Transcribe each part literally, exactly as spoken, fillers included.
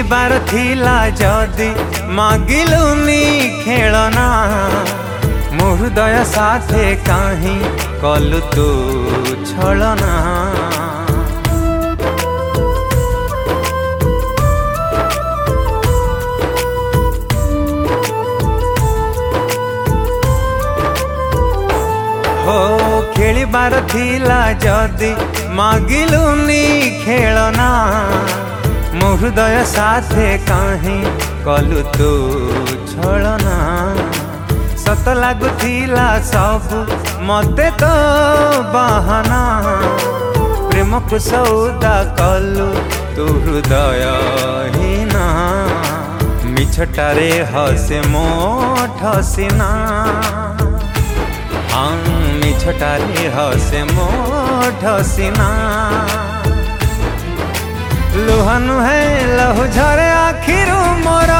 खेलिबार थिला जदि मागिलुनी खेलना मो हृदय साथे काहीं कलु तू छलना। हो खेलिबार थिला जदि मागिलुनी खेलना मो हृदय साथे काहीं कलु तू छलना। सत लागुथिला सब मते तो बहाना प्रेम को सौदा कलु तू हृदय हीना। मिछटारे हसे मो ठसिना हाँ मिछटारे हसे मो ठसिना। लुह नुहे लहु झरे आखिरु मोरा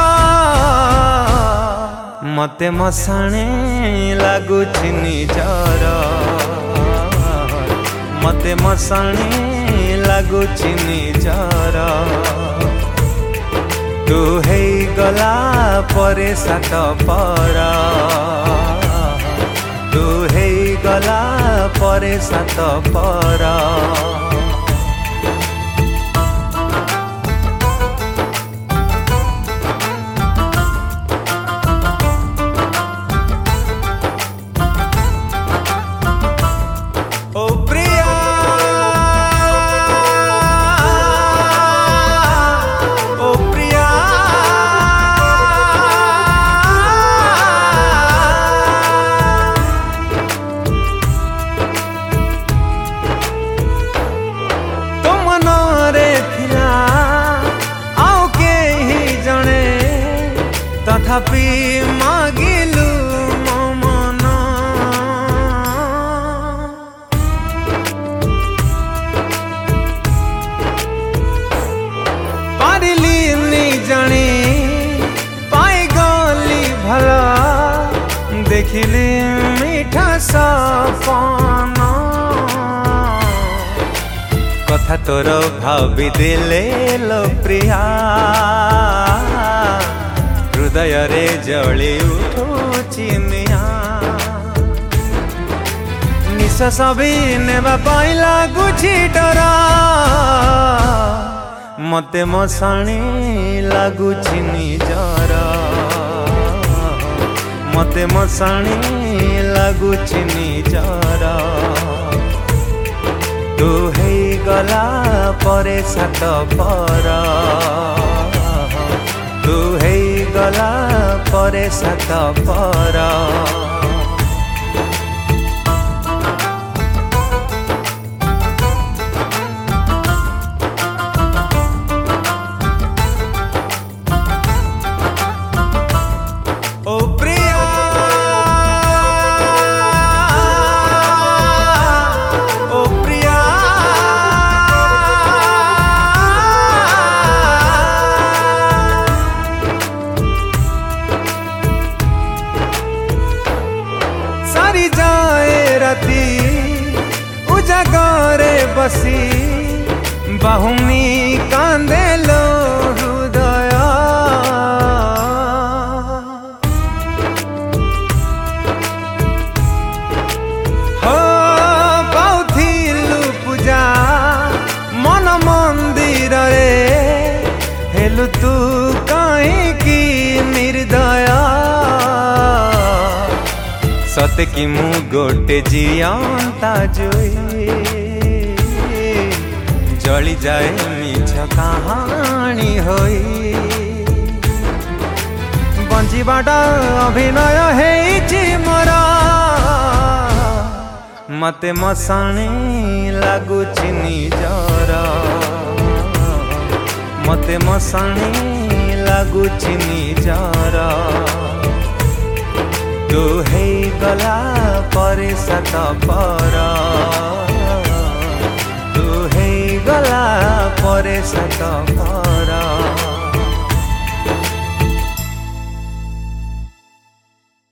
मते मसाणे लागुछि निजर मते मसाणे लागुछि निजर। तू हे गला परे सात पर तू हे गला परे सात पर। तथापि मागिलु मो मन पारिली नि जानी पाई गली भला देखिली मीठा सपन। कथा तोर भावी देले लो प्रिया हृदय रे जली उठुछि निया। निश्वास भी नेबा पाई लागुछि डर मते मसाणी लागुछि निजर मते मसाणी लागुछि निजर। तू हे गला परे सात पर तू हे गला परे सात पर। ओ प्रिया ओ प्रिया सारी जाए राती उजागरे बसी बाहुनी कांदे लो हृदय। हो पाउथिलु पूजा मन मंदिर रे हेलु तू काहे की निर्दय। सते कि मु गोटे जियंता जोई जली जाए मिछ कहानी होई। बंजीबाटा अभिनय हेइछि मोरा मते मसाणी लागुछि निजर मते मसाणी लागुछि निजर। तू हे गला परे सात पर तू हे गला परे सात पर।